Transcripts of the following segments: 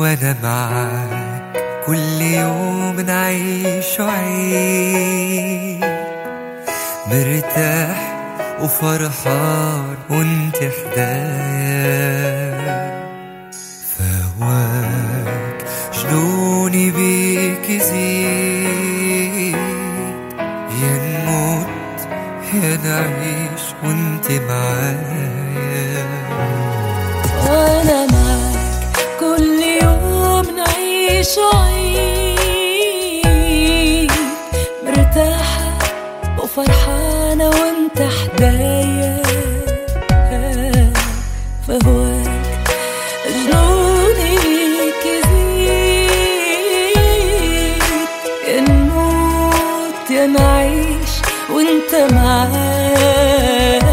وانا معاك كل يوم نعيش عيد، مرتاح وفرحان وانت حدايا. فهواك جنوني بيك يزيد، يا نموت يا نعيش وانت معايا. وانا معاك كل يوم نعيش عيد، مرتاحة وفرحانة وانت حدايا. فهواك جنوني بيك يزيد، يا نموت يا نعيش وانت معايا.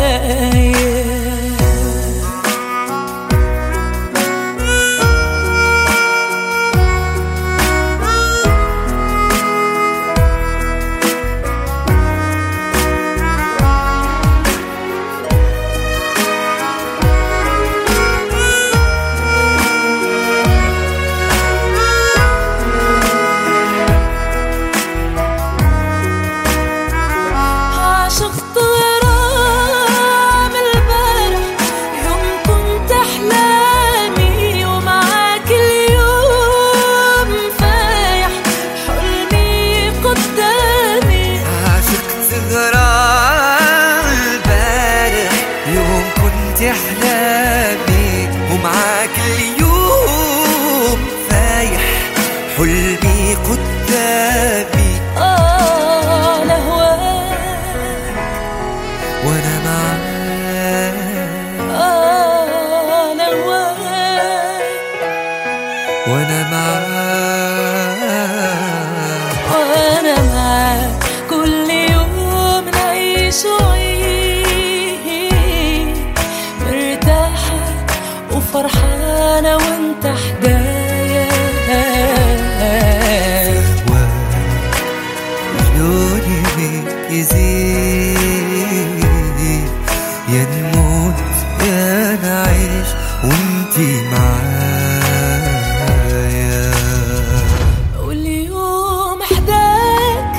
أحلامي ومعاك اليوم فايح، حلمي قدامي. لهواك وانا معاك، لهواك وانا معاك، وانا معاك كل يوم نعيش فرحانة وانت حدايا. جنوني بيك يزيد، يا نموت يا نعيش وانتي معايا. واليوم حداك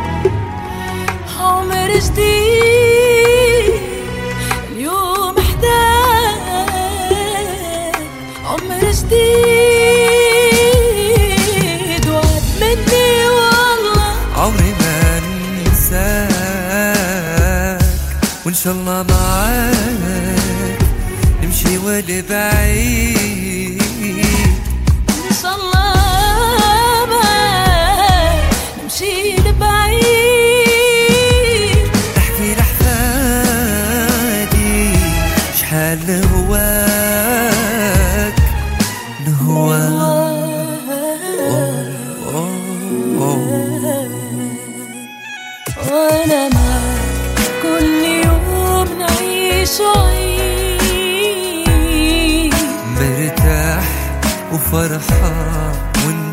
عمر جديد، اليوم عمر جديد، وعد مني والله عمري ما انساك، وان شاء الله معاك نمشي والبعيد. ان شاء الله معاك نمشي لبعيد، احكي لحفادي شحال هواك وانا معاك كل يوم نعيش عيد، مرتاح وفرحان